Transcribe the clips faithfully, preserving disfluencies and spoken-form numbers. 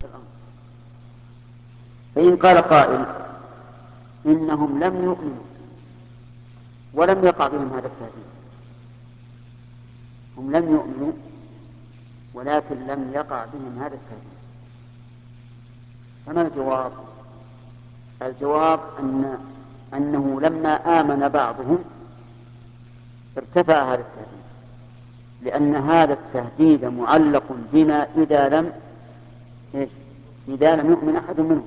الأمر. فإن قال قائل إنهم لم يؤمنوا ولم يقع بهم هذا التهديد، هم لم يؤمنوا ولكن لم يقع بهم هذا التهديد، فما الجواب؟ الجواب أن أنه لما آمن بعضهم ارتفع هذا التهديد، لأن هذا التهديد معلق بما إذا لم إذا لم يؤمن أحد منهم.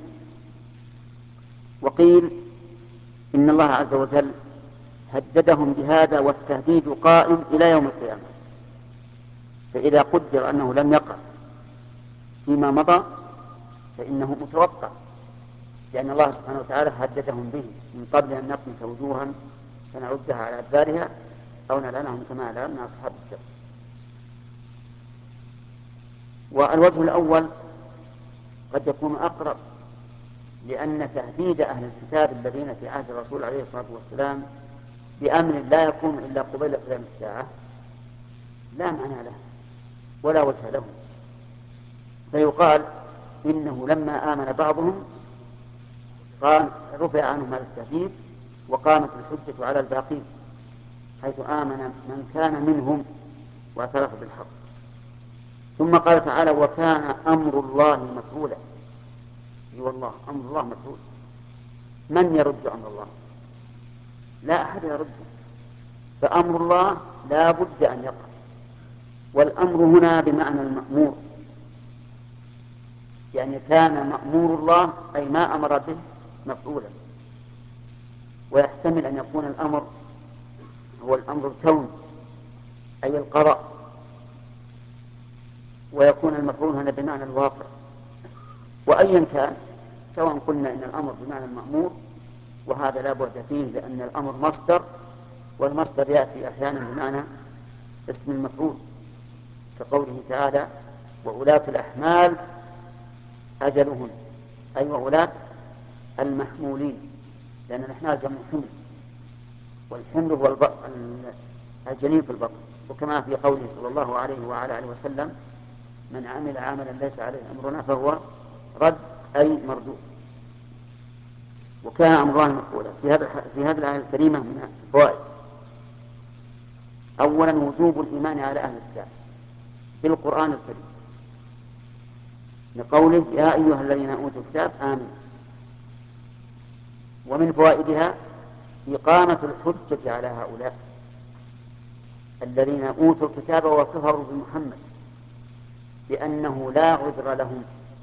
وقيل إن الله عز وجل هددهم بهذا والتهديد قائم إلى يوم القيامة، فإذا قدر أنه لم يقع فيما مضى فإنه متوقع، لأن الله سبحانه وتعالى هددهم به من قبل أن نطمس وجوها فنعدها على أدبارها أو نلعنهم كما لعنا أصحاب السبت. والوجه الأول قد يكون أقرب، لأن تهديد أهل الكتاب الذين في عهد الرسول عليه الصلاة والسلام بأمر لا يكون إلا قبيل قيام الساعة لا معنى له ولا وجه له، فيقال إنه لما آمن بعضهم قام رفع عنهم هذا التهديد وقامت الحجة على الباقين، حيث آمن من كان منهم واعترف بالحق. ثم قال تعالى وكان أمر الله مفعولا. اي والله أمر الله مفعول، من يرد أمر الله؟ لا أحد يرده، فأمر الله لا بد أن يقع. والأمر هنا بمعنى المأمور، يعني كان مأمور الله أي ما أمر به مفعولا. ويحتمل أن يكون الأمر هو الأمر الكوني أي القضاء، ويكون المفعول هنا بمعنى الواقع. وأيا كان سواء قلنا إن الأمر بمعنى المأمور، وهذا لا بعد فيه لأن الأمر مصدر، والمصدر يأتي أحيانا بمعنى اسم المفعول، كقوله تعالى وأولاة الأحمال أجلهن، أي وأولاة المحمولين، لأن الأحمال جمع حمل، والحمل هو الجنين في البطن. وكما في قوله صلى الله عليه وعلى آله وسلم من عمل عملا ليس عليه أمرنا فهو رد أي مردود. وكان أمر الله مفعولا. في هذا في هذه الآية الكريمة من الفوائد: أولا وجوب الإيمان على أهل الكتاب بالقرآن الكريم، لقوله يا أيها الذين أوتوا الكتاب آمنوا. ومن فوائدها إقامة الحجة على هؤلاء الذين أوتوا الكتاب وكفروا بمحمد بأنه لا عذر لهم.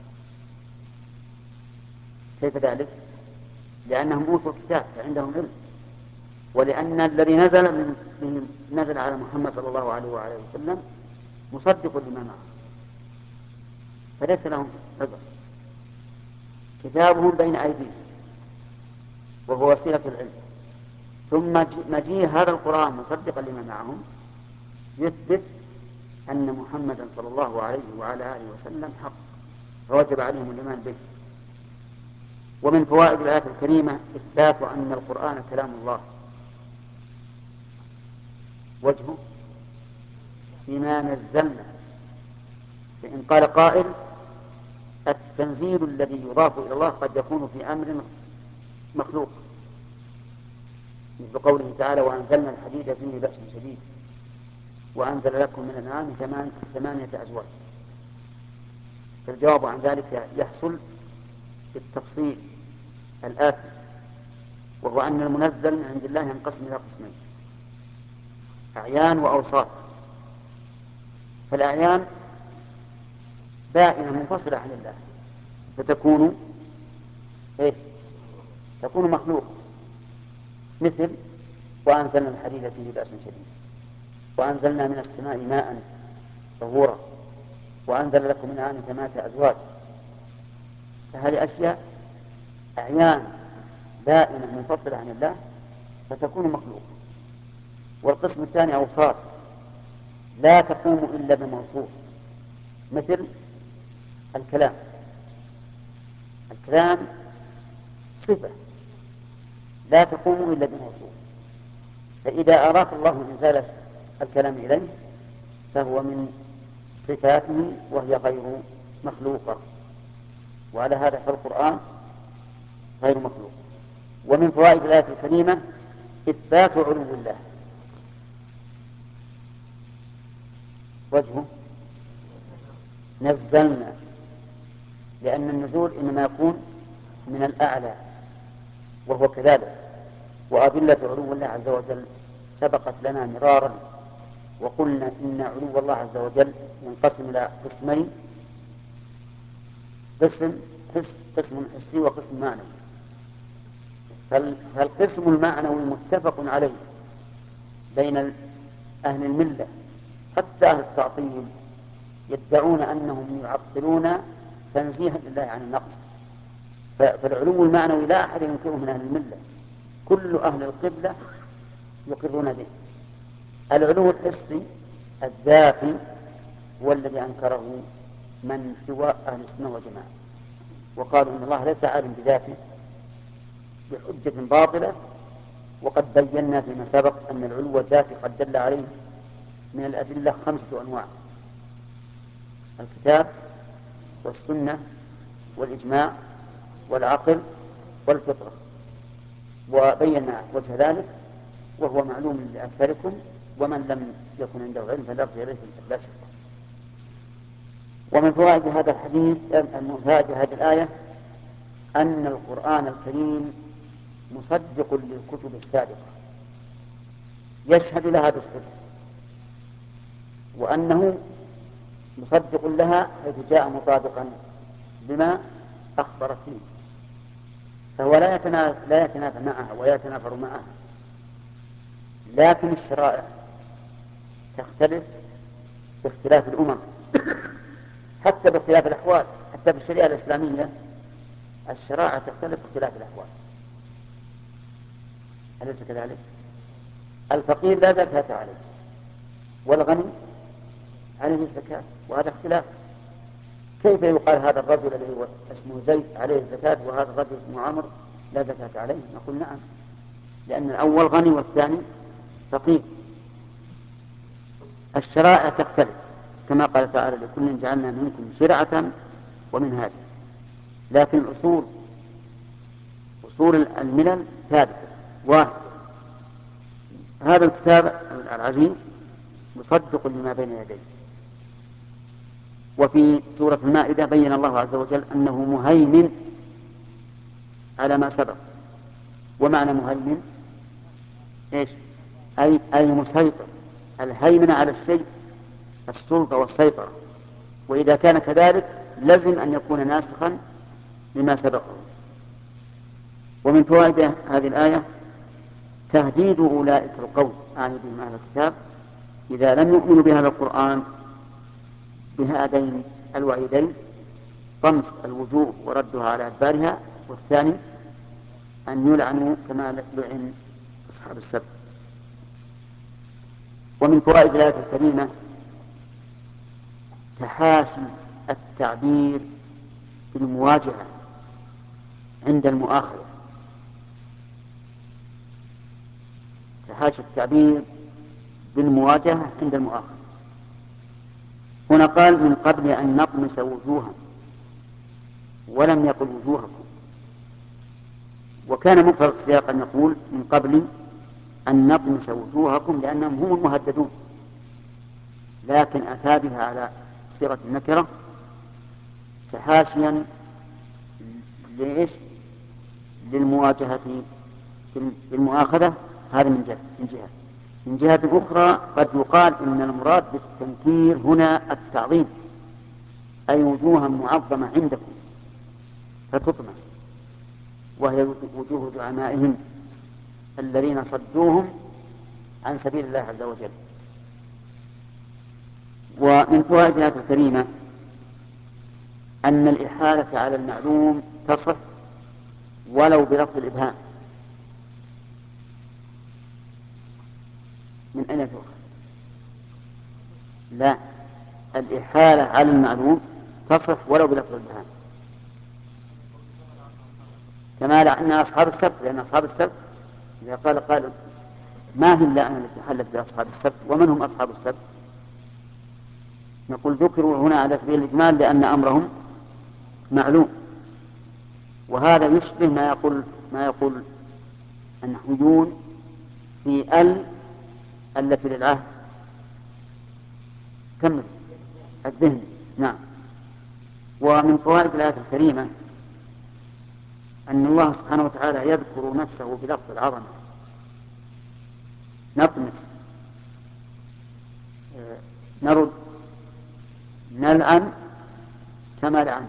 كيف ذلك؟ لأنهم أوتوا الكتاب فعندهم علم، ولأن الذي نزل من نزل على محمد صلى الله عليه وعلى وسلم مصدق لما معه، فليس لهم عذر. كتابهم بين أيديهم وهو وسيلة العلم، ثم مجيء هذا القرآن مصدقا لما معهم يثبت أن محمدا صلى الله عليه وعلى آله وسلم حق، فوجب عليهم الإيمان به. ومن فوائد الآية الكريمة إثبات أن القرآن كلام الله. وجهه بما نزلنا، فإن قال قائل التنزيل الذي يضاف إلى الله قد يكون في أمر مخلوق، مثل قوله تعالى وأنزلنا الحديد فيه بأس شديد وأنزل لكم من الأنعام ثمانية أزواج. فالجواب عن ذلك يحصل بالتفصيل الآتي، وهو أن المنزل من عند الله ينقسم إلى قسمين: أعيان وأوصاف. فالأعيان بائنة منفصلة عن الله فتكون إيه؟ تكون مخلوق، مثل وأنزلنا الحديد فيه بأس شديد وأنزلنا من السماء ماء طهورا وأنزل لكم من الأنعام ثمانية أزواج. فهذه أشياء أعيان بائنة منفصلة عن الله فتكون مخلوق. والقسم الثاني أوصاف لا تقوم إلا بموصوف، مثل الكلام. الكلام صفة لا تقوم إلا بموصوف، فإذا أراد الله إنزال الكلام إليه فهو من صفاته وهي غير مخلوقة. وعلى هذا فالقرآن غير مخلوق. ومن فوائد الآية الكريمة إثبات علو الله. وجهه نزلنا، لأن النزول إنما يكون من الأعلى، وهو كذلك. وأدلة علو الله عز وجل سبقت لنا مرارا، وقلنا إن علو الله عز وجل ينقسم إلى قسمين: قسم قسم حسي وقسم معنوي. فالقسم المعنوي متفق عليه بين أهل الملة، حتى أهل التعطيل يدعون أنهم يعطلون تنزيها لله عن النقص. فالعلو المعنوي لا أحد ينكره من أهل الملة، كل أهل القبلة يقرون به. العلو الحسي الذاتي هو الذي أنكره من سوى أهل السنة والجماعة، وقالوا إن الله ليس عالم بذاته بحجة باطلة. وقد بينا فيما سبق أن العلو الذاتي قد دل عليه من الأدلة خمسة أنواع: الكتاب والسنة والإجماع والعقل والفطرة. وبينا وجه ذلك وهو معلوم لأكثركم، ومن لم يكن عنده علم فليرجع إليه لا شك. ومن فوائد هذا الحديث من فوائد هذه الآية أن القرآن الكريم مصدق للكتب السابقة، يشهد لها بالصدق، وأنه مصدق لها حيث جاء مطابقا لما أخبرت فيه، فهو لا يتنافى, لا يتنافى معها ولا يتنافر معها. لكن الشرائع تختلف باختلاف الأمم، حتى باختلاف الأحوال. حتى في الشريعة الإسلامية الشرائع تختلف باختلاف الأحوال، أليس كذلك؟ الفقير لا زكاة عليه، والغني عليه الزكاة، وهذا اختلاف. كيف يقال هذا الرجل الذي هو اسمه زيد عليه الزكاة وهذا الرجل اسمه عمرو لا زكاة عليه؟ نقول نعم، لأن الأول غني والثاني فقير. الشرائع تختلف كما قال تعالى: لكل جعلنا منكم شرعة ومنهاجا. لكن الأصول أصول الملل ثابتة واحد. هذا الكتاب العزيز مصدق لما بين يديه. وفي سورة المائدة بين الله عز وجل أنه مهيمن على ما سبق. ومعنى مهيمن إيش؟ أي, أي مسيطر. الهيمن على الشيء السلطة والسيطرة، وإذا كان كذلك لازم أن يكون ناسخا لما سبقه. ومن فوائد هذه الآية تهديد أولئك القوم، أعني بهم أهل الكتاب، إذا لم يؤمنوا بهذا القرآن بهذين الوعيدين: طمس الوجوه وردها على أدبارها، والثاني أن يلعنوا كما لعن أصحاب السبت. ومن فوائد الآية الكريمة تحاشي التعبير بالمواجهة عند المؤاخذة. تحاشي التعبير بالمواجهة عند المؤاخذة. هنا قال: من قبل أن نطمس وجوها، ولم يقل وجوهكم. وكان مقتضى السياق أن يقول: من قبل أن نطمس وجوهكم، لأنهم هم المهددون، لكن أتى بها على صيغة النكرة تحاشيا ليش؟ للمواجهة بالمؤاخذة. هذا من جهة. من جهة من جهة أخرى قد يقال إن المراد بالتنكير هنا التعظيم، أي وجوها معظمة عندكم فتطمس، وهي وجوه زعمائهم الذين صدوهم عن سبيل الله عز وجل. ومن فوائد الآية الكريمة أن الإحالة على المعلوم تصح ولو بلفظ الإبهام. من أين تؤخذ؟ لا، الإحالة على المعلوم تصح ولو بلفظ الإبهام، كما لأن أصحاب السبت، لأن أصحاب السبت إذا قال قال ما هي إلا أنا التي حلت بأصحاب السبت، ومن هم أصحاب السبت؟ نقول ذكروا هنا على سبيل الإجمال لأن أمرهم معلوم، وهذا يشبه ما يقول ما يقول النحويون في ال التي للعهد كمل الذهن. نعم. ومن فوائد الآية الكريمة أن الله سبحانه وتعالى يذكر نفسه بلفظ العظمة. نطمس، نرد، نلعن كما لعن.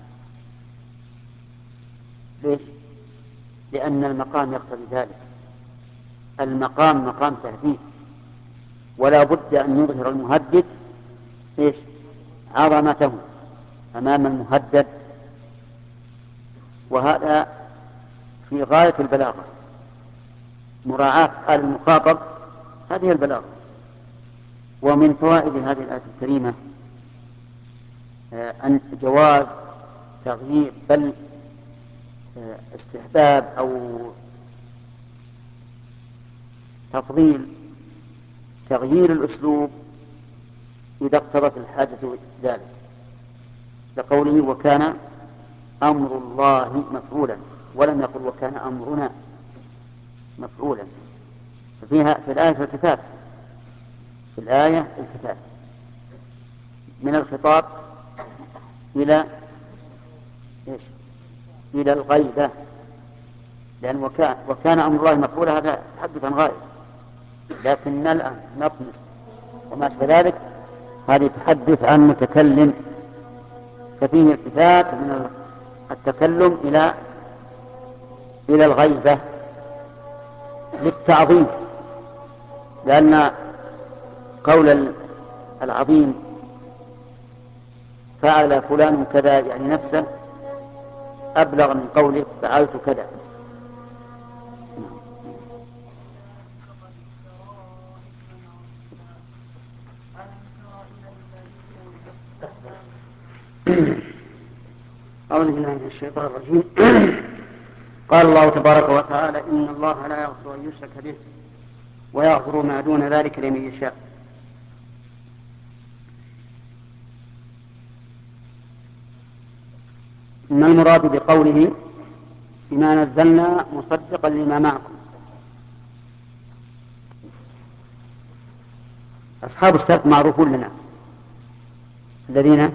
ليش؟ لأن المقام يقتضي ذلك. المقام مقام تهديد، ولا بد أن يظهر المهدد إيش؟ عظمته أمام المهدد، وهذا في غاية البلاغة. مراعاة حال المخاطب هذه البلاغة. ومن فوائد هذه الآية الكريمة أن جواز تغيير بل استحباب أو تفضيل تغيير الأسلوب إذا اقتضت الحاجة ذلك، لقوله وكان أمر الله مفعولا، ولم يقل وكان أمرنا مفعولا. ففيها في الآية التفات في الآية التفات من الخطاب إلى إيش؟ إلى الغيبة، لأن وكان, وكان أمر الله مفعولا هذا تحدث عن غائب، لكن الآن نطمس وما أشبه ذلك هذه تحدث عن متكلم، ففيه التفات من التكلم إلى إلى الغيبة للتعظيم، لأن قول العظيم فعل فلان كذا يعني نفسه أبلغ من قوله فعلت كذا. أعوذ بالله من الشيطان الرجيم. قال الله تبارك وتعالى إن الله لا يغفر أن يشرك به ويغفر ما دون ذلك لمن يشاء. ما المراد بقوله بما نزلنا مصدقا لما معكم؟ أصحاب السبت معروفون لنا، الذين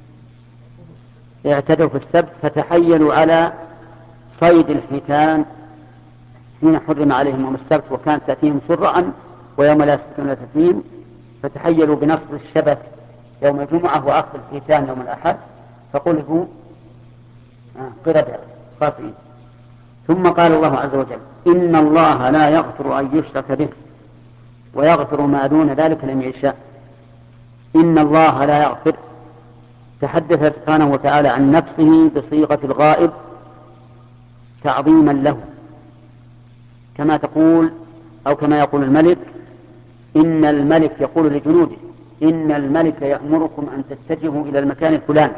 اعتدوا في السبت فتحيلوا على صيد الحيتان حين حرم عليهم يوم السبت، وكانت تأتيهم سرعا ويوم لا يسبتون لا تأتيهم، فتحيلوا بنصب الشبك يوم الجمعة وأخذ الحيتان يوم الأحد، فقلبوا قردة خاسئين. ثم قال الله عز وجل إن الله لا يغفر أن يشرك به ويغفر ما دون ذلك لمن يشاء. إن الله لا يغفر، تحدث سبحانه وتعالى عن نفسه بصيغة الغائب تعظيما له، كما تقول أو كما يقول الملك إن الملك يقول لجنوده إن الملك يأمركم أن تتجهوا إلى المكان الفلاني،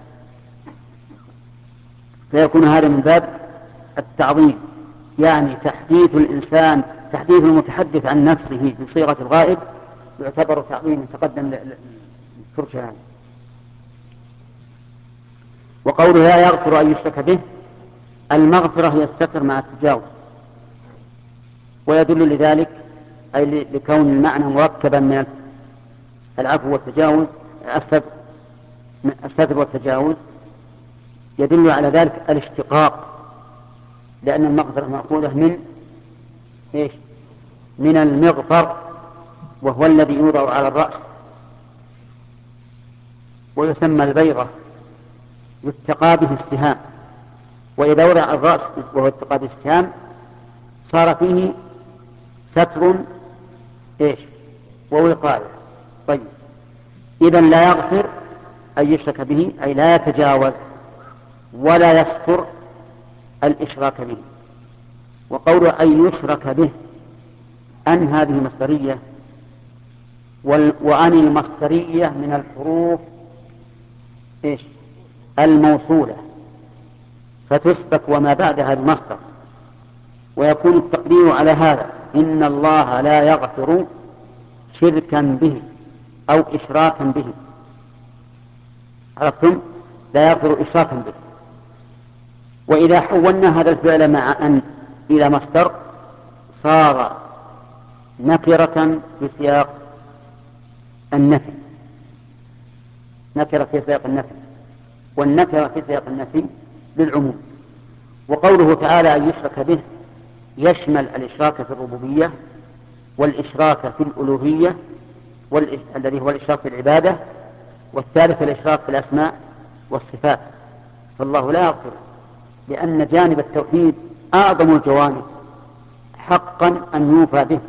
فيكون هذا من باب التعظيم، يعني تحديث الإنسان تحديث المتحدث عن نفسه بصيغة الغائب يعتبر تعظيم تقدم للفرشة. وقوله لا يغفر أن يشرك به، المغفرة هي الستر مع التجاوز، ويدل لذلك أي لكون المعنى مركبا من العفو والتجاوز الستر والتجاوز، يدل على ذلك الاشتقاق، لأن المغفرة مأخوذة من إيش؟ من المغفر، وهو الذي يوضع على الرأس ويسمى البيضة يتقى به السهام، وإذا وضع الرأس وهو يتقى به السهام صار فيه ستر إيش؟ ووقاية. طيب، إذن لا يغفر أن يشرك به أي لا يتجاوز ولا يستر الإشراك به. وقول أن يشرك به أن هذه مصدرية، وأن المصدرية من الحروف إيش؟ الموصولة، فتسبك وما بعدها المصدر، ويكون التقدير على هذا إن الله لا يغفر شركا به أو إشراكا به. عرفتم؟ لا يغفر إشراكا به. وإذا حولنا هذا الفعل مع أن إلى مصدر صار نكرة في سياق النفي، نكرة في سياق النفي، والنكرة في سياق النفي للعموم. وقوله تعالى أن يشرك به يشمل الإشراك في الربوبية والإشراك في الألوهية الذي هو الإشراك في العبادة، والثالث الإشراك في الأسماء والصفات. فالله لا يغفر، لأن جانب التوحيد أعظم الجوانب حقا أن يوفى به،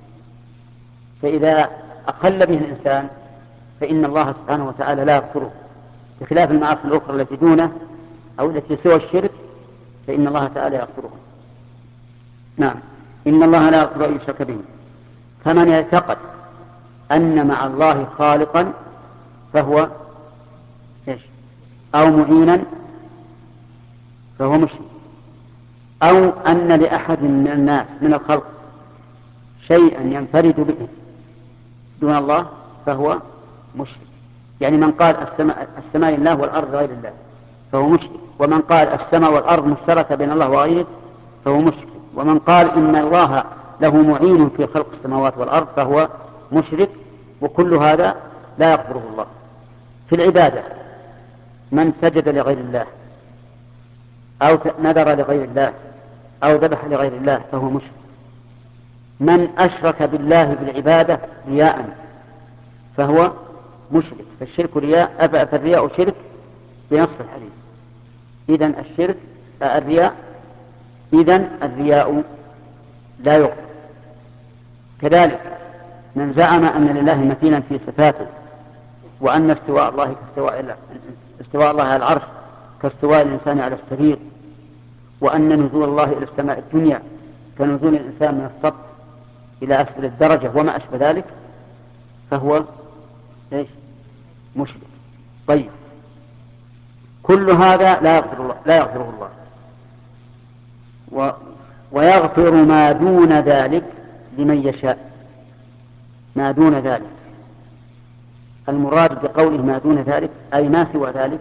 فإذا أخل به الإنسان فإن الله سبحانه وتعالى لا يغفره، بخلاف المعاصي الأخرى التي دونه أو التي سوى الشرك فإن الله تعالى يغفرها. نعم، إن الله لا يغفر أن يشرك به. فمن اعتقد أن مع الله خالقا فهو إيش؟ أو معينا فهو مشرك، أو أن لأحد من الناس من الخلق شيئا ينفرد به دون الله فهو مشرك. يعني من قال السماء, السماء لله والأرض غير الله فهو مشرك، ومن قال السماء والأرض مشتركة بين الله وغيره فهو مشرك، ومن قال إن الله له معين في خلق السماوات والأرض فهو مشرك. وكل هذا لا يغفره الله. في العبادة من سجد لغير الله أو نذر لغير الله أو ذبح لغير الله فهو مشرك. من أشرك بالله بالعبادة رياء فهو مشرك. فالشرك رياء، فالرياء شرك بنص الحديث. إذن الشرك الرياء إذن الرياء لا يغفر. كذلك من زعم أن لله مثيلا في صفاته، وأن استواء الله كاستواء استواء الله على العرش كاستواء الإنسان على السرير، وأن نزول الله إلى السماء الدنيا كنزول الإنسان من السطح إلى أسفل الدرجة وما أشبه ذلك فهو إيش؟ مشرك. طيب، كل هذا لا يغفر الله لا يغفره الله و... ويغفر ما دون ذلك لمن يشاء. ما دون ذلك، المراد بقوله ما دون ذلك أي ما سوى ذلك،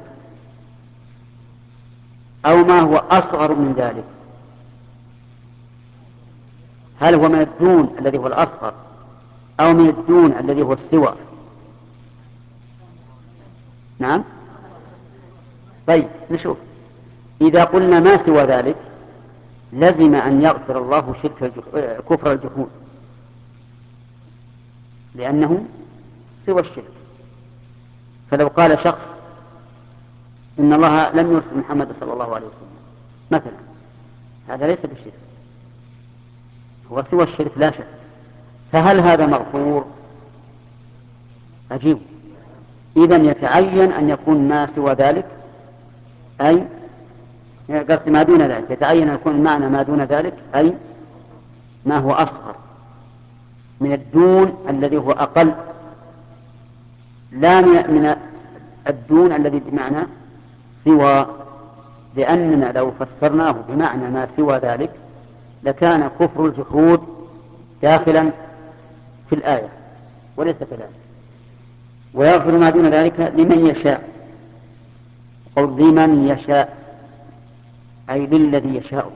أو ما هو أصغر من ذلك. هل هو من الدون الذي هو الأصغر أو من الدون الذي هو السوى؟ نعم. طيب نشوف. إذا قلنا ما سوى ذلك لزم أن يغفر الله شرك الجح... كفر الجحود، لأنه سوى الشرك. فلو قال شخص إن الله لم يرسل محمد صلى الله عليه وسلم مثلا، هذا ليس بالشرك، هو سوى الشرك لا شك. فهل هذا مغفور؟ أجيب. إذن يتعين أن يكون ما سوى ذلك، أي قصد ما دون ذلك، يتعين أن يكون معنى ما دون ذلك أي ما هو أصغر من الدون الذي هو أقل، لا من الدون الذي بمعنى سوى. لأننا لو فسرناه بمعنى ما سوى ذلك لكان كفر الجحود داخلا في الآية وليس كذلك. ويغفر ما دون ذلك لمن يشاء، أو لمن يشاء أي للذي يشاء.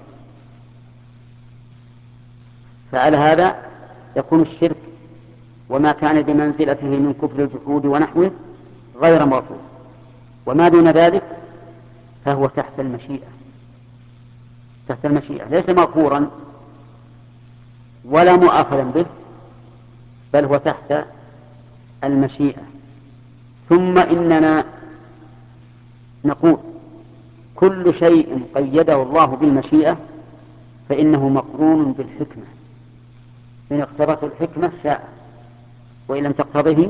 فعلى هذا يكون الشرك وما كان بمنزلته من كفر الجحود ونحوه غير مغفور، وما دون ذلك فهو تحت المشيئة، تحت المشيئة، ليس مغفورا ولا مؤاخذا به، بل هو تحت المشيئة. ثم إننا نقول كل شيء قيده الله بالمشيئة فإنه مقرون بالحكمة، إن اقتضته الحكمة شاء، وإن لم تقتضه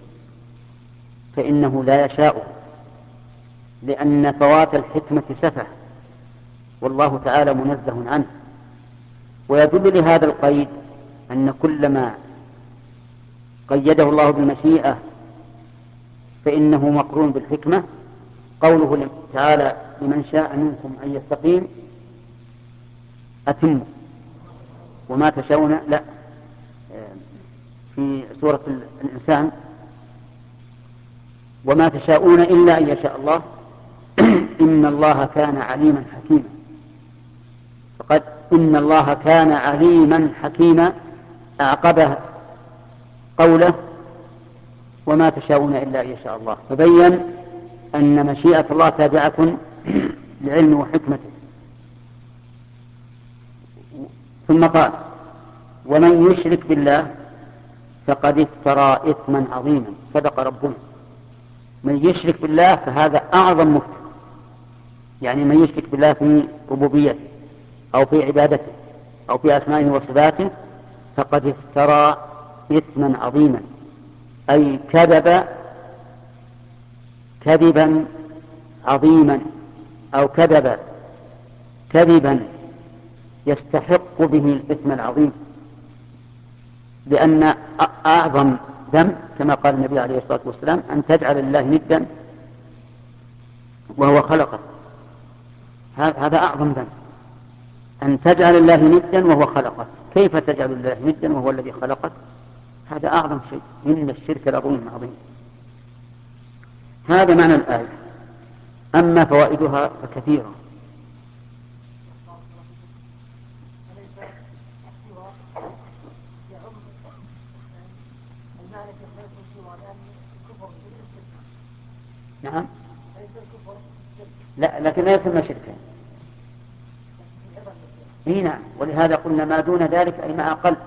فإنه لا يشاء، لأن فوات الحكمة سفه والله تعالى منزه عنه. ويدل لهذا القيد أن كل ما قيده الله بالمشيئة فإنه مقرون بالحكمة. قوله تعالى لمن شاء منكم أن يستقيم أتم، وما تشاءون لا في سورة الإنسان وما تشاءون إلا أن يشاء الله إن الله كان عليما حكيما. حكيما. فقد إن الله كان عليما حكيما أعقبه قوله وما تشاءون إلا أن يشاء الله، فبين أن مشيئة الله تابعة لعلم وحكمته. ثم قال ومن يشرك بالله فقد افترى إثما عظيما. صدق ربنا، من يشرك بالله فهذا أعظم مفتر، يعني من يشرك بالله في ربوبيته أو في عبادته أو في أسمائه وصفاته فقد افترى إثما عظيما، أي كذب كذبا عظيما أو كذب كذبا يستحق به الإثم العظيم، لأن أعظم ذنب كما قال النبي عليه الصلاة والسلام أن تجعل الله ندا وهو خلقه. هذا أعظم ذنب، أن تجعل الله ندا وهو خلقه. كيف تجعل الله ندا وهو الذي خلقك؟ هذا أعظم شيء، إن الشرك لظلم عظيم. هذا معنى الآية. أما فوائدها فكثيرة. نعم، لا لكن لا يسمى شركا. اي نعم، ولهذا قلنا ما دون ذلك أي ما أقل.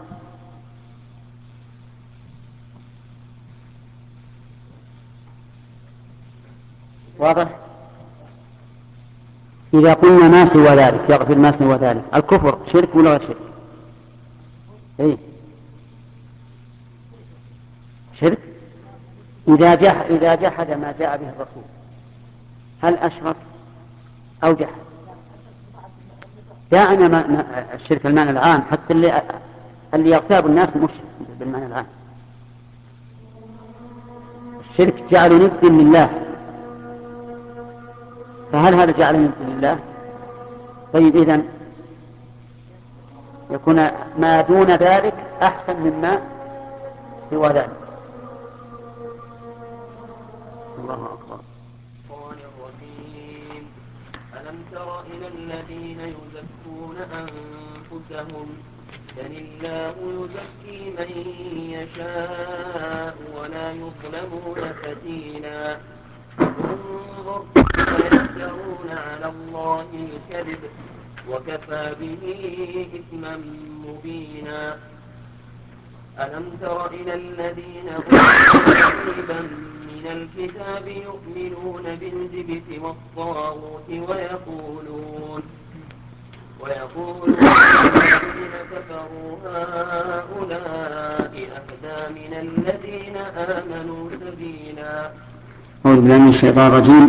واضح؟ إذا قلنا ما سوى ذلك يغفر ما سوى ذلك، الكفر شرك ولا غير شرك؟ إيه؟ شرك. إذا جح إذا جحد ما جاء به الرسول هل أشرك أو جحد؟ دعنا ما الشرك المعنى العام، حتى اللي اللي يغتاب الناس مشرك بالمعنى العام. الشرك جعل ند لله، فهل هذا جعل ند لله؟ طيب إذن يكون ما دون ذلك أحسن مما سوى ذلك. الله أكبر. ألم تر إلى الذين يزكون أنفسهم بل الله يزكي من يشاء ولا يظلمون فتيلا انظر كيف يفترون على الله الكذب وكفى به إثما مبينا. ألم تر إلى الذين أوتوا نصيبا من الكتاب يؤمنون بالجبت والطاغوت ويقولون ويقولون الذين كفروا هؤلاء أهدى من الذين آمنوا سبيلا. أعوذ بالله من الشيطان الرجيم.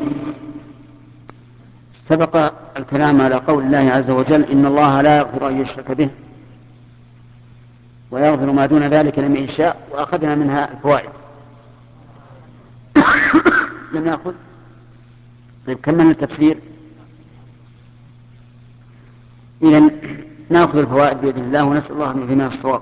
سبق الكلام على قول الله عز وجل إن الله لا يغفر أن يشرك به ويغفر ما دون ذلك لمن يشاء، وأخذنا منها الفوائد. لم نأخذ. طيب كملنا التفسير. إذن نأخذ الفوائد بإذن الله ونسأل الله أن يهدينا الصواب.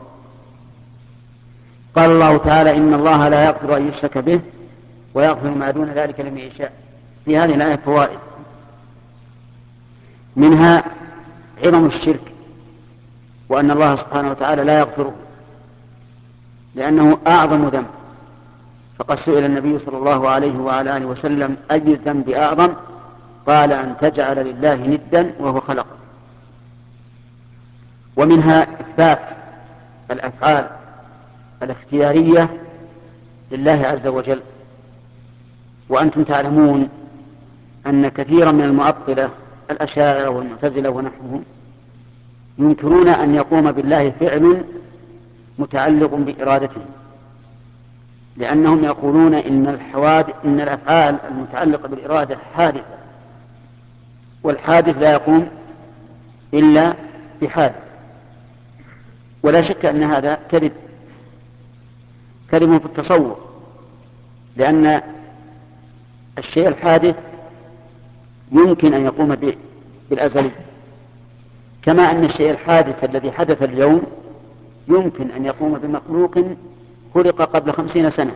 قال الله تعالى إن الله لا يغفر أن يشرك به ويغفر ما دون ذلك لمن يشاء. في هذه الآية فوائد، منها عظم الشرك وأن الله سبحانه وتعالى لا يغفره لأنه أعظم ذنب. فقد سئل النبي صلى الله عليه وعلى آله وسلم أي الذنب أعظم؟ قال أن تجعل لله ندا وهو خلقك. ومنها إثبات الأفعال الاختيارية لله عز وجل. وأنتم تعلمون أن كثيرا من المعطلة الأشاعرة والمعتزلة ونحوهم ينكرون أن يقوم بالله فعل متعلق بإرادته، لأنهم يقولون إن الحوادث إن الأفعال المتعلقة بالإرادة حادثة، والحادث لا يقوم إلا بحادث. ولا شك أن هذا كذب كذب في التصور، لأن الشيء الحادث يمكن أن يقوم بالأزلي، كما أن الشيء الحادث الذي حدث اليوم يمكن أن يقوم بمخلوق خلق قبل خمسين سنة،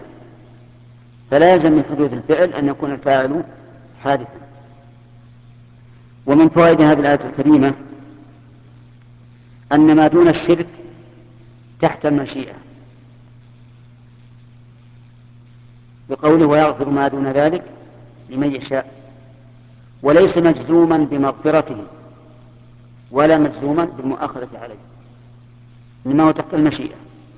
فلا يلزم من حدوث الفعل أن يكون الفاعل حادثا. ومن فوائد هذه الآية الكريمة أن ما دون الشرك تحت المشيئة، بقوله ويغفر ما دون ذلك لمن يشاء، وليس مجزوما بمغفرته ولا مجزوما بالمؤاخذة عليه، إنما هو تحت المشيئة.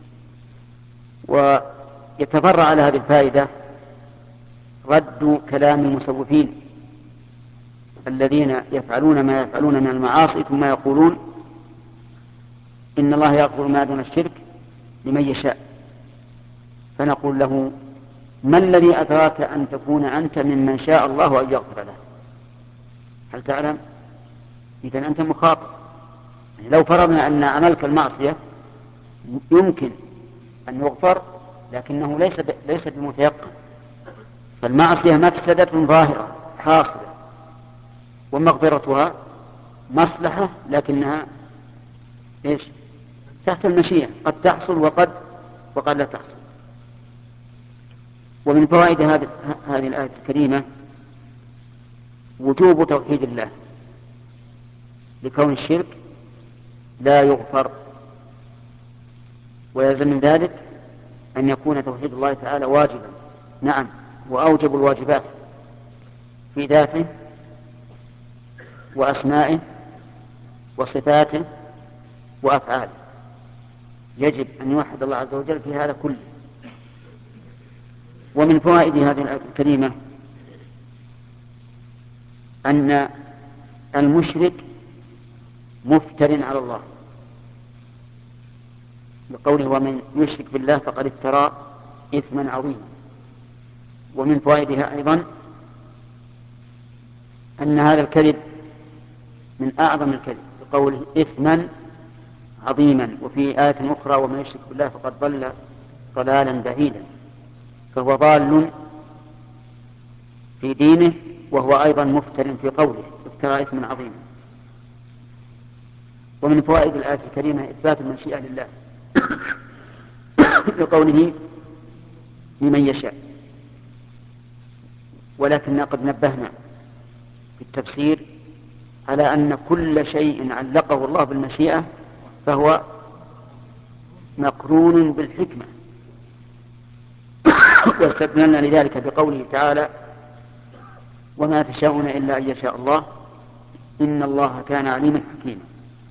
ويتفرع على هذه الفائدة رد كلام المسوفين الذين يفعلون ما يفعلون من المعاصي ثم يقولون إن الله يغفر ما دون الشرك لمن يشاء، فنقول له ما الذي أدراك أن تكون أنت ممن شاء الله أن يغفر له؟ هل تعلم؟ إذن أنت مخاطب. يعني لو فرضنا أن عملك المعصية يمكن أن يغفر لكنه ليس ليس بمتيقن، فالمعصية مفسدة ظاهرة حاصلة، ومغفرتها مصلحة لكنها إيش؟ تحت المشيئة، قد تحصل وقد وقد لا تحصل. ومن فوائد هذه هذه الآية الكريمة وجوب توحيد الله، لكون الشرك لا يغفر، ويلزم من ذلك أن يكون توحيد الله تعالى واجبا، نعم، وأوجب الواجبات في ذاته وأسمائه وصفاته وأفعاله، يجب أن يوحد الله عز وجل في هذا كله. ومن فوائد هذه الآية الكريمة أن المشرك مفتر على الله، بقوله ومن يشرك بالله فقد افترى إثما عظيما. ومن فوائدها أيضا أن هذا الكذب من أعظم الكذب، بقوله إثما عظيما. وفي آية أخرى ومن يشرك بالله فقد ضل ضلالا بعيدا، فهو ضال في دينه وهو أيضا مفتر في قوله افترى إثما عظيما. ومن فوائد الآية الكريمة إثبات المشيئة لله بقوله لمن يشاء، ولكننا قد نبهنا في التفسير على أن كل شيء علقه الله بالمشيئة فهو مقرون بالحكمة، واستدللنا لذلك بقوله تعالى وما تشاءون إلا أن يشاء الله إن الله كان عليما حكيما.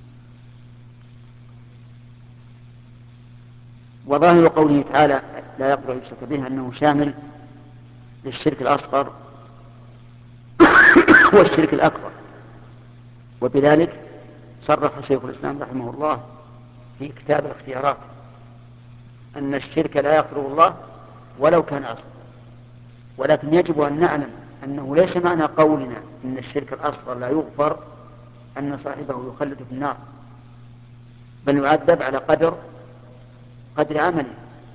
وظاهر قوله تعالى لا يغفر أن يشرك به أنه شامل للشرك الأصغر والشرك الأكبر، وبذلك صرح شيخ الإسلام رحمه الله في كتاب الاختيارات أن الشرك لا يغفر الله ولو كان أصغر. ولكن يجب أن نعلم أنه ليس معنى قولنا إن الشرك الأصغر لا يغفر أن صاحبه يخلد في النار، بل يعذب على قدر قدر عمله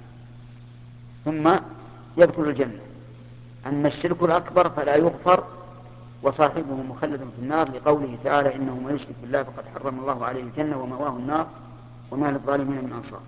ثم يدخل الجنة. أما الشرك الأكبر فلا يغفر وصاحبه مخلد في النار، لقوله تعالى إنه من يشرك بالله فقد حرم الله عليه الجنة ومأواه النار وما للظالمين من أنصار.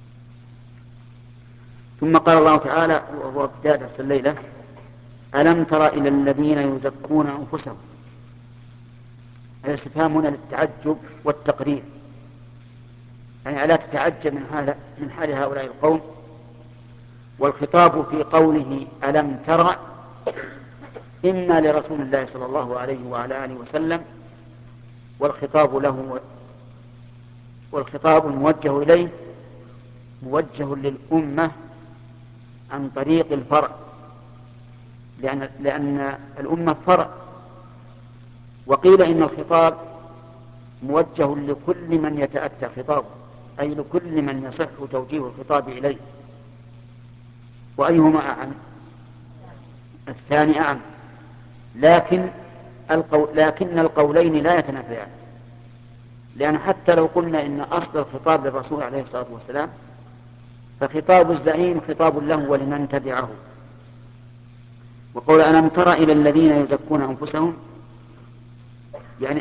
ثم قال الله تعالى وهو ابتداء درس الليلة ألم تر إلى الذين يزكون أنفسهم. الاستفهام هنا للتعجب والتقرير، يعني ألا تتعجب من حال, من حال هؤلاء القوم. والخطاب في قوله ألم تر إما لرسول الله صلى الله عليه وعلى آله وسلم، والخطاب له والخطاب الموجه إليه موجه للأمة عن طريق الفرع، لأن, لأن الأمة فرع. وقيل إن الخطاب موجه لكل من يتأتى خطابه، أي لكل من يصح توجيه الخطاب إليه. وأيهما أعم؟ الثاني أعم، لكن القو... لكن القولين لا يتنافيان، لأن حتى لو قلنا إن أصل الخطاب للرسول عليه الصلاة والسلام فخطاب الزعيم خطاب له ولمن تبعه. وقول ألم تر إلى الذين يزكون أنفسهم، يعني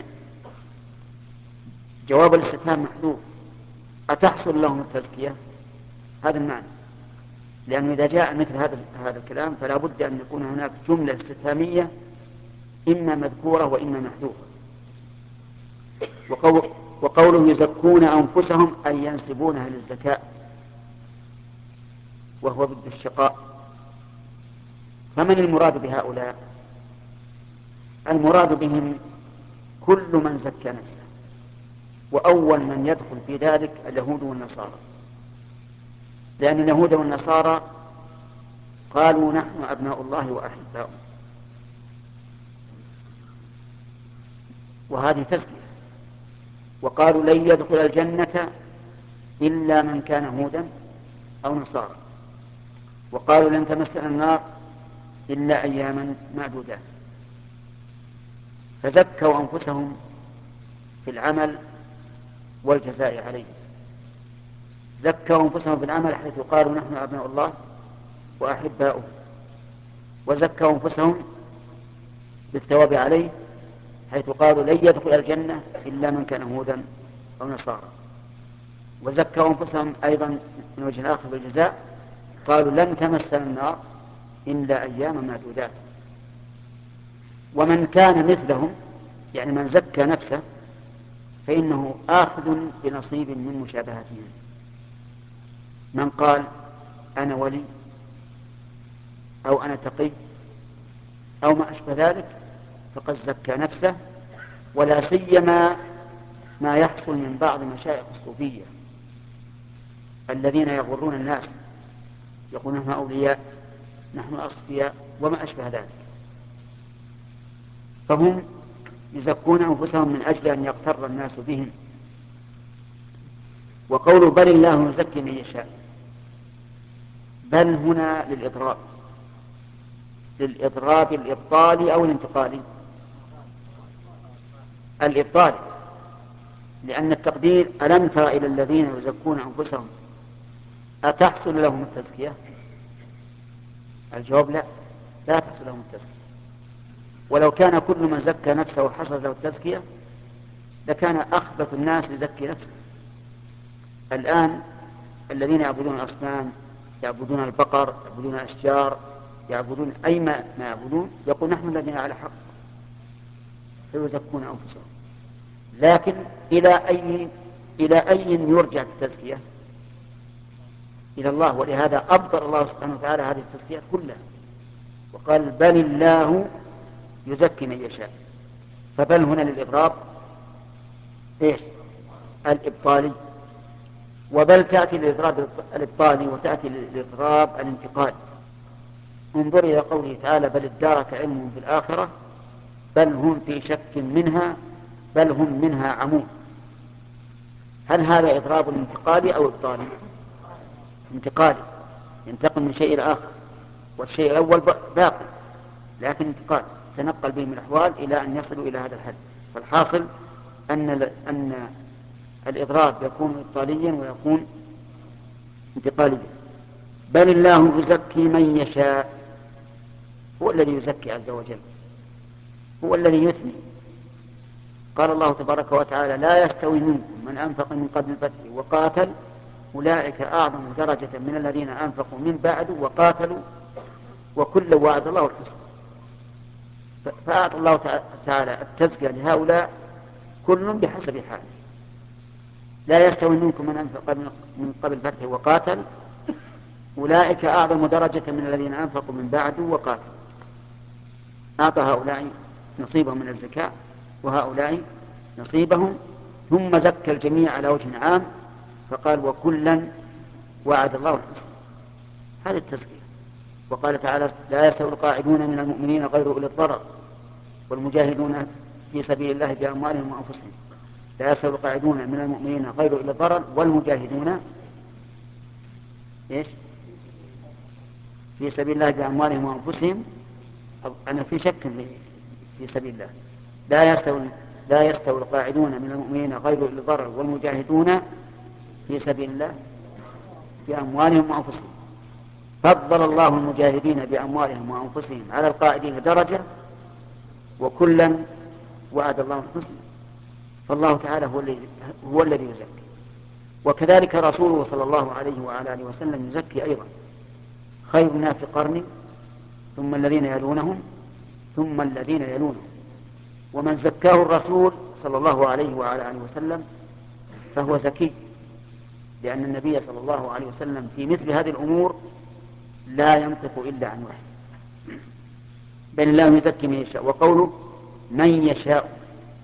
جواب الاستفهام محذوف، أتحصل لهم التزكية؟ هذا المعنى، لأنه إذا جاء مثل هذا هذا الكلام فلا بد أن يكون هناك جملة استفهامية إما مذكورة وإما محذوفة. وقوله يزكون أنفسهم أي ينسبونها للزكاة، وهو ضد الشقاء. فمن المراد بهؤلاء؟ المراد بهم كل من زكى نفسه، وأول من يدخل في ذلك اليهود والنصارى، لأن اليهود والنصارى قالوا نحن أبناء الله وأحباؤه، وهذه تزكية. وقالوا لن يدخل الجنة إلا من كان هودا أو نصارى، وقالوا لن تمسنا النار إلا أياما معدودات. فزكوا أنفسهم في العمل والجزاء عليه. زكوا أنفسهم في العمل حيث قالوا نحن أبناء الله وأحباؤه، وزكوا أنفسهم بالثواب عليه حيث قالوا لن يدخل الجنة إلا من كان هودا أو نصارى. وزكوا أنفسهم أيضا من وجه آخر بالجزاء، قالوا لن تمسنا النار إلا أيام معدودات. ومن كان مثلهم يعني من زكى نفسه فإنه آخذ بنصيب من مشابهتهم. من قال أنا ولي أو أنا تقي أو ما أشبه ذلك فقد زكى نفسه، ولا سيما ما يحصل من بعض مشايخ الصوفية الذين يغرون الناس يقولون نحن أولياء نحن أصفياء وما أشبه ذلك، فهم يزكون أنفسهم من أجل أن يغتر الناس بهم. وقول بل الله يزكي من يشاء، بل هنا للإضراب، للإضراب الإبطالي أو الانتقالي؟ الإبطالي، لأن التقدير ألم تر إلى الذين يزكون أنفسهم أتحصل لهم التزكية؟ الجواب لا، لا تحصل لهم التزكية. ولو كان كل من زكى نفسه حصل له التزكية لكان أخبث الناس يزكي نفسه. الآن الذين يعبدون الأصنام، يعبدون البقر، يعبدون الأشجار، يعبدون أي ما يعبدون، يقول نحن الذين على حق فيزكون أنفسهم. لكن إلى أي إلى أي يرجع التزكية؟ إلى الله. ولهذا أبطل الله سبحانه وتعالى هذه التزكية كلها وقال بل الله يزكي من يشاء. فبل هنا للإضراب إيش؟ الإبطالي. وبل تأتي للإضراب الإبطالي وتأتي للإضراب الانتقالي. انظر إلى قوله تعالى بل ادارك علمهم في الآخرة بل هم في شك منها بل هم منها عمون. هل هذا إضراب انتقالي أو إبطالي؟ انتقالي، ينتقل من شيء إلى آخر، والشيء الأول باقي لكن انتقال تنقل بهم الأحوال إلى أن يصلوا إلى هذا الحد. فالحاصل أن أن الإضراب يكون إبطاليا ويكون انتقاليا. بل الله يزكي من يشاء، هو الذي يزكي عز وجل، هو الذي يثني. قال الله تبارك وتعالى لا يستوي منكم من أنفق من قبل الفتح وقاتل أولئك أعظم درجة من الذين أنفقوا من بعد وقاتلوا وكل وعد الله الحسنى. فأعطى الله تعالى التزكية لهؤلاء كل بحسب حاله. لا يستوي منكم من أنفق من قبل الفتح وقاتل أولئك أعظم درجة من الذين أنفقوا من بعد وقاتلوا. أعطى هؤلاء نصيبهم من الزكاة وهؤلاء نصيبهم، ثم زكى الجميع على وجه عام فقال وكلا وعد الله الحسنى. هذه التزكية. وقال تعالى لا يستوي القاعدون من المؤمنين غير أولي الضرر والمجاهدون في سبيل الله بأموالهم وأنفسهم. لا يستوي القاعدون من المؤمنين غير أولي الضرر والمجاهدون إيش؟ في سبيل الله بأموالهم وأنفسهم. أنا في شك في سبيل الله. لا يستوي لا يستوي القاعدون من المؤمنين غير أولي الضرر والمجاهدون في سبيل الله بأموالهم وأنفسهم. فضل الله المجاهدين بأموالهم وأنفسهم على القاعدين درجة وكلا وعد الله الحسنى. فالله تعالى هو الذي هو الذي يزكي. وكذلك رسوله صلى الله عليه وعلى آله وسلم يزكي أيضا. خير الناس قرني ثم الذين يلونهم ثم الذين يلونهم. ومن زكاه الرسول صلى الله عليه وعلى آله وسلم فهو زكي، لأن النبي صلى الله عليه وسلم في مثل هذه الأمور لا ينطق إلا عن وحي، بل الله يزكي من يشاء. وقوله من يشاء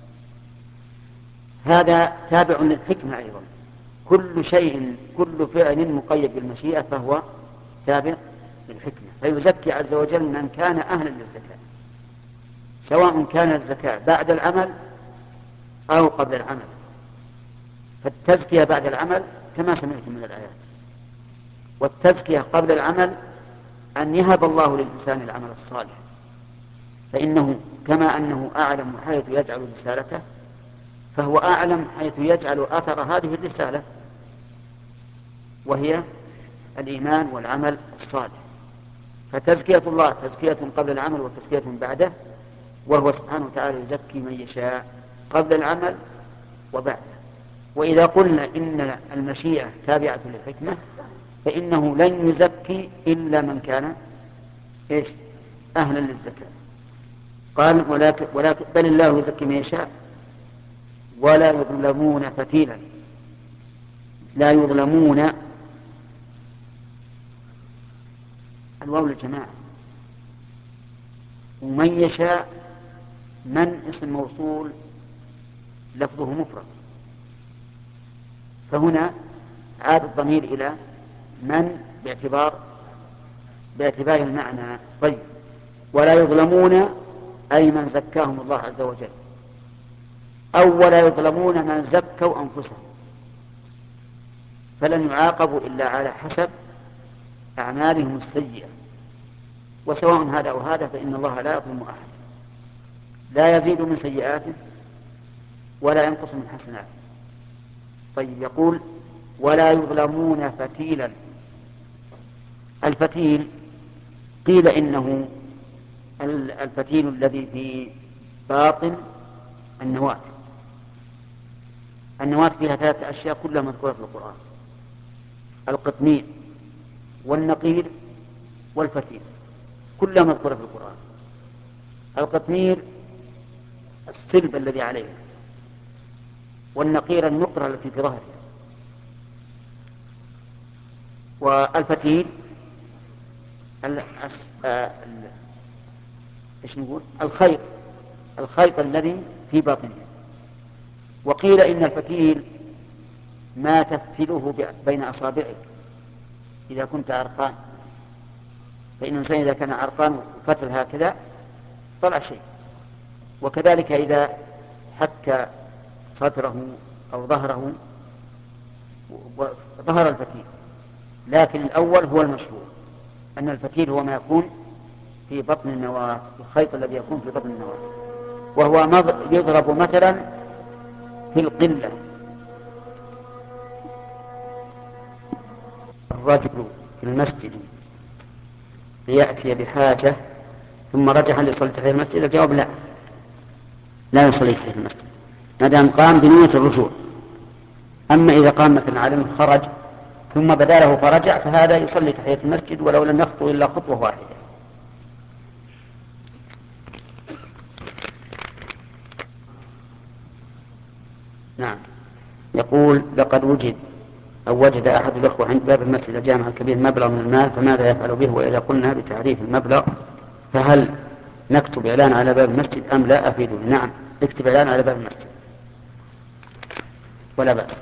هذا تابع للحكمة أيضا، كل شيء كل فعل مقيد بالمشيئة فهو تابع للحكمة، فيزكي عز وجل من كان أهلا للزكاة، سواء كان الزكاة بعد العمل أو قبل العمل. فالتزكية بعد العمل كما سمعتم من الآيات، والتزكية قبل العمل أن يهب الله للإنسان العمل الصالح، فإنه كما أنه أعلم حيث يجعل رسالته فهو أعلم حيث يجعل أثر هذه الرسالة، وهي الإيمان والعمل الصالح. فتزكية الله تزكية قبل العمل وتزكية بعده، وهو سبحانه وتعالى يزكي من يشاء قبل العمل وبعده. وإذا قلنا إن المشيئة تابعة للحكمة فإنه لن يزكي إلا من كان إيش؟ أهلا للزكاة. قال ولكن, ولكن بل الله يزكي من يشاء ولا يظلمون فتيلا. لا يظلمون الواو للجماعة، ومن يشاء من اسم موصول لفظه مفرد، فهنا عاد الضمير إلى من باعتبار باعتبار المعنى. طيب، ولا يظلمون أي من زكاهم الله عز وجل، أو ولا يظلمون من زكوا أنفسهم، فلن يعاقبوا إلا على حسب أعمالهم السيئة، وسواء هذا أو هذا فإن الله لا يظلم أحد، لا يزيد من سيئاته ولا ينقص من حسناته. طيب، يقول ولا يظلمون فتيلا. الفتيل قيل إنه الفتيل الذي في باطن النواة. النواة فيها ثلاثة أشياء كلها مذكورة في القرآن: القطمير والنقير والفتيل، كلها مذكورة في القرآن. القطمير السلب الذي عليه، والنقير النقرة التي في ظهره، والفتيل ايش نقول الخيط الخيط الذي في باطنه. وقيل إن الفتيل ما تفتله بين أصابعك إذا كنت عرقان، فإن الإنسان إذا كان عرقان وفتل هكذا طلع شيء. وكذلك إذا حك صدره أو ظهره ظهر الفتيل. لكن الأول هو المشهور، أن الفتيل هو ما يكون في بطن النواة، الخيط الذي يكون في بطن النواة، وهو يضرب مثلا في القلة. الرجل في المسجد ليأتي بحاجة ثم رجع هل يصلي تحية المسجد؟ الجواب لا، لا يصلي تحية المسجد ما دام قام بنية الرجوع. أما إذا قام مثلا على خرج ثم بدا له فرجع فهذا يصلي تحية المسجد ولو لم يخطو إلا خطوة واحدة. نعم. يقول لقد وجد أو وجد أحد الأخوة عند باب المسجد الجامع الكبير مبلغ من المال، فماذا يفعل به؟ وإذا قلنا بتعريف المبلغ فهل نكتب إعلان على باب المسجد أم لا؟ أفيدوني. نعم، اكتب إعلان على باب المسجد ولا بأس.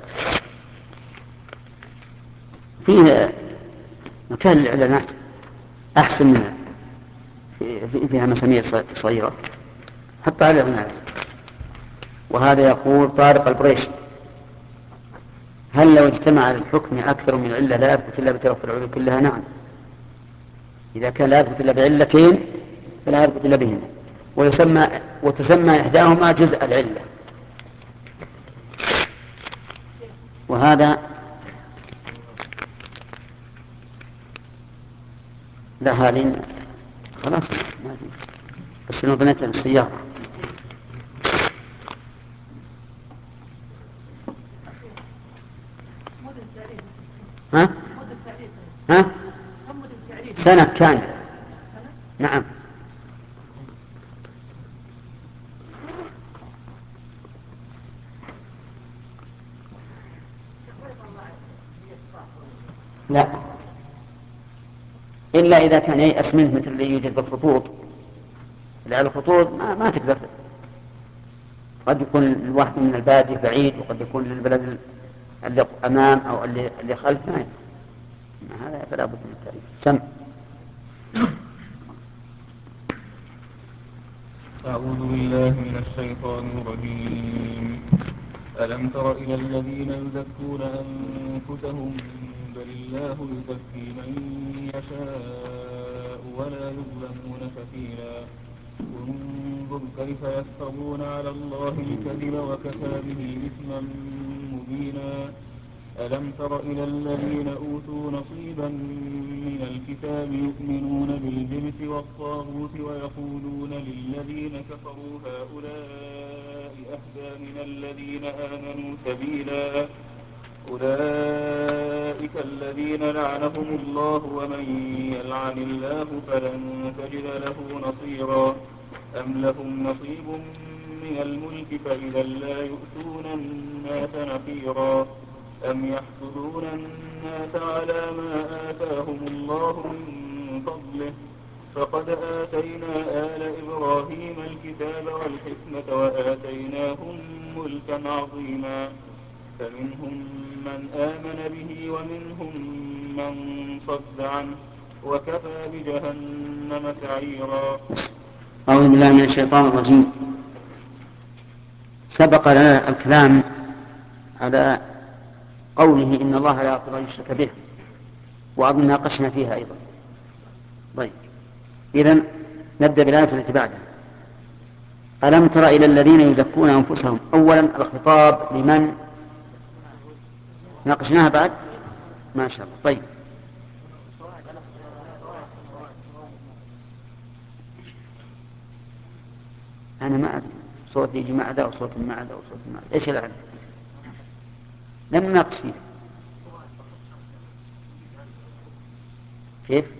فيه مكان الإعلانات أحسن منها، فيها مسامير صغيرة حتى على الإعلانات. وهذا يقول طارق البريشي: هل لو اجتمع الحكم أكثر من علة لا يثبت إلا بتوفر العلو كلها؟ نعم، إذا كان لا يثبت إلا بعلتين فلا يثبت إلا بهما، ويسمى وتسمى إحداهما جزء العلة. وهذا لا، هذه خلاص بس أنا ظنيتها بالسيارة. ها؟ ها؟ سنة كاملة. نعم. لا، إلا إذا كان ييأس منه مثل اللي يوجد بالخطوط، لأن الخطوط ما, ما تقدر، قد يكون الواحد من البادية بعيد، وقد يكون للبلد اللي أمام أو اللي, اللي خلف، ما يدري. هذا فلا بد من التعريف. سم. أعوذ بالله من الشيطان الرجيم. ألم تر إلى الذين يزكون أنفسهم بل الله يزكي من يشاء ولا يظلمون فتيلا انظر كيف يفترون على الله الكذب وكفى به إثما مبينا. ألم تر إلى الذين أوتوا نصيبا من الكتاب يؤمنون بالجبت والطاغوت ويقولون للذين كفروا هؤلاء أهدى من الذين آمنوا سبيلا. أولئك الذين لعنهم الله ومن يلعن الله فلن تجد له نصيرا. أم لهم نصيب من الملك فإذا لا يؤتون الناس نقيرا. أم يحسدون الناس على ما آتاهم الله من فضله فقد آتينا آل إبراهيم الكتاب والحكمة وآتيناهم ملكا عظيما. فمنهم من آمن به ومنهم من صد عنه وكفى بجهنم سعيرا. أعوذ بالله من الشيطان الرجيم. سبق لنا الكلام على قوله إن الله لا يغفر أن يشرك به، وأظن ناقشنا فيها أيضا. طيب، إذن نبدأ بالآية التي بعدها. ألم تر إلى الذين يزكون أنفسهم. أولا الخطاب لمن؟ ناقشناها بعد ما شاء الله. طيب، أنا ما أدري صوتي يجي مع ذا وصوت مع ذا وصوت مع ذا، إيش العلم؟ لم نناقش فيها. كيف؟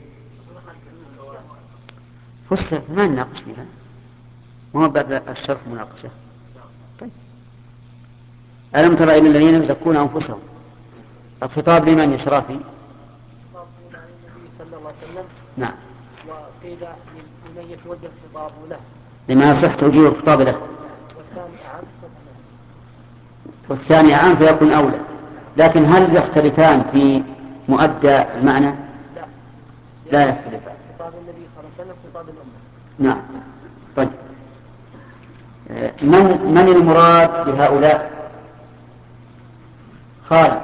فسرت ما نناقش فيها، ما هو بعد الشرح مناقشة. طيب، ألم تر إلى الذين يزكون أنفسهم. الخطاب لمن يشرافي؟ النبي صلى الله عليه وسلم. نعم. وقيل لمن يتوجه خطابه له، لما يصح توجيه الخطاب له. والثاني أعم والثاني عام فيكون أولى. لكن هل يختلفان في مؤدى المعنى؟ لا لا يختلفان. خطاب النبي صلى الله عليه وسلم خطاب الأمة. نعم. طيب، من من المراد بهؤلاء؟ خالد.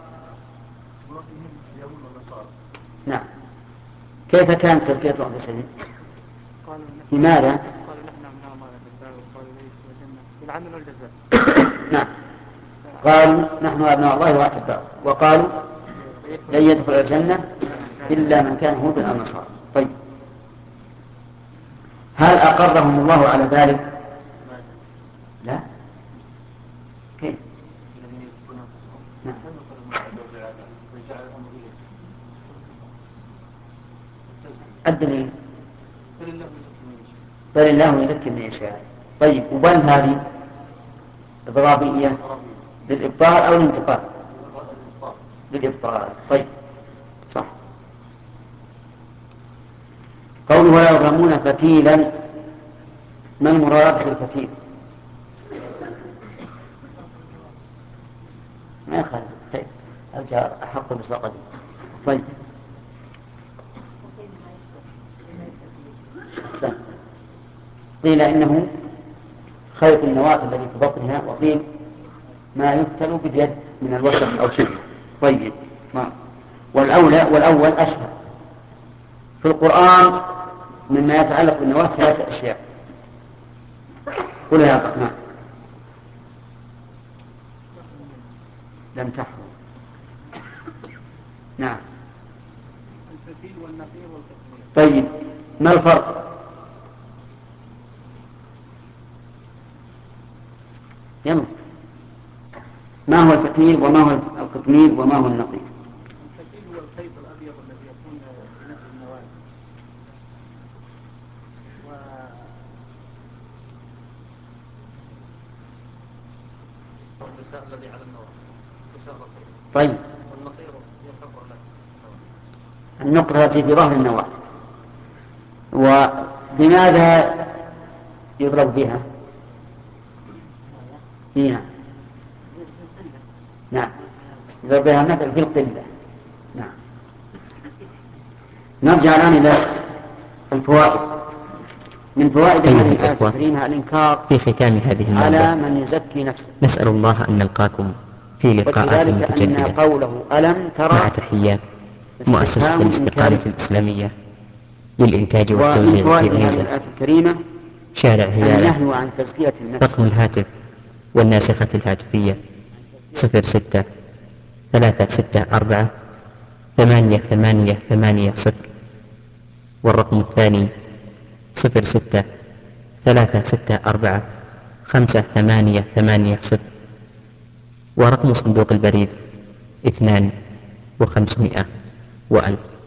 نعم. كيف كانت تزكية أنفسهم؟ لماذا؟ قالوا نحن نعمل ما نتبع وقالوا ليس الجنة بالعمل والجزاء. نعم، قالوا نحن أبناء الله وأحباؤه، وقالوا لن يدخل الجنة إلا من كان هودا أو نصارى. طيب، هل أقرهم الله على ذلك؟ لا. كيف؟ نعم. الدليل بل الله يذكر من يشاء. طيب، وبل هذه إضرابية للإبطال أو الانتقال؟ للإبطال. طيب، صح. قوله ولا يظلمون فتيلا، ما المراد بالفتيل؟ ما يخالف. طيب، الجار أحق بساقته. طيب، أحسن. قيل إنه خيط النواة الذي في بطنها، وقيل ما يفتل باليد من الوسط أو شيء. طيب، ما. والأولى والأول أشهر في القرآن مما يتعلق بالنواة ثلاثة أشياء. قل يا الرحمن. لم تحرم. نعم. الفتيل والنقير والتكميل. طيب، ما الفرق؟ يلا، ما هو الفتيل وما هو القطمير وما هو النقير؟ الفتيل هو الخيط الأبيض الذي يكون في نفس النواة، و البساء الذي على النواة بساء الخيط. طيب، والنقير هو الحفر له. النقطة التي في ظهر النواة. وبماذا يضرب بها؟ فيها نعم يضرب بها مثل في القلة. نعم. نرجع الآن إلى الفوائد. من فوائد هذه الآية الكريمة الإنكار في ختام هذه على من يزكي نفسه. نسأل الله أن نلقاكم في لقاءات متجددة، أن قوله ألم ترى مع تحيات مؤسسة الاستقامة الإسلامية للإنتاج والتوزيع في عنيزة، الكريمة شارع هلالة. النهي عن تزكية النفس. رقم الهاتف والناسخة الهاتفية صفر ستة ثلاثة ستة أربعة ثمانية ثمانية ثمانية صفر، والرقم الثاني صفر ستة ثلاثة ستة أربعة خمسة ثمانية ثمانية صفر، ورقم صندوق البريد اثنان وخمسمائة وألف.